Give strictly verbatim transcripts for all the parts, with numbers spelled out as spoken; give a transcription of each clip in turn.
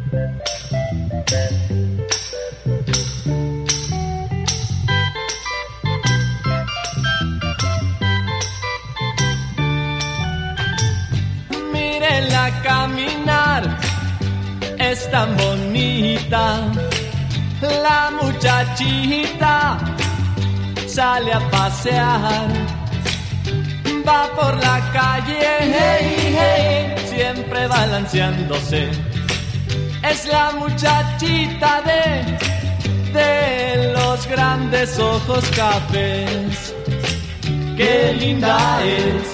Mírenla caminar, es tan bonita. La muchachita sale a pasear, va por la calle, hey, hey, siempre balanceándose. Es la muchachita de, de los grandes ojos cafés. ¡Qué linda es!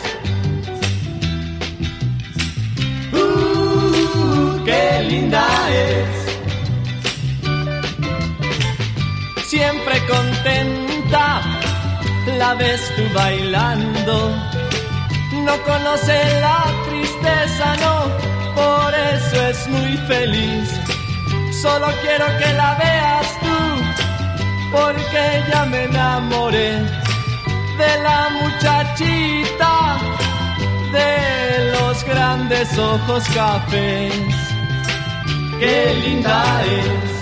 ¡Uh, qué linda es! Siempre contenta, la ves tú bailando. No conoce la tristeza, no, por eso es muy feliz. Solo quiero que la veas tú, porque ya me enamoré de la muchachita de los grandes ojos cafés. ¡Qué linda es!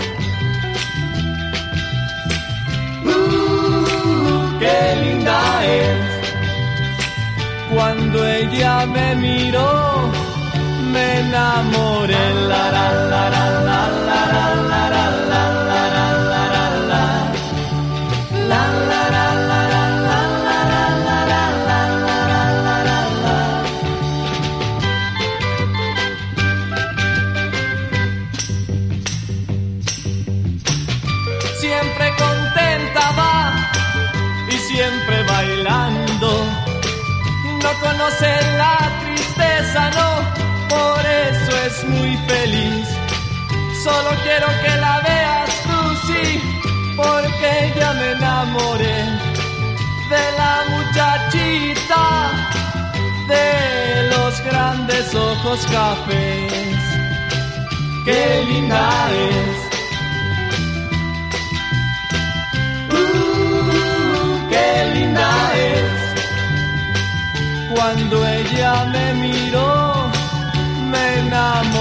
¡Qué linda es! Cuando ella me miró, me enamoré. La la la la la la la la la la la la la. La la la la la la la la la la la. Siempre contenta va y siempre bailando. No conoce la tristeza, no, por eso es muy feliz. Solo quiero que la veas tú, sí, porque ya me enamoré de la muchachita de los grandes ojos cafés. ¡Qué linda es! ¡Qué linda es! Cuando ella me miró, me enamoré.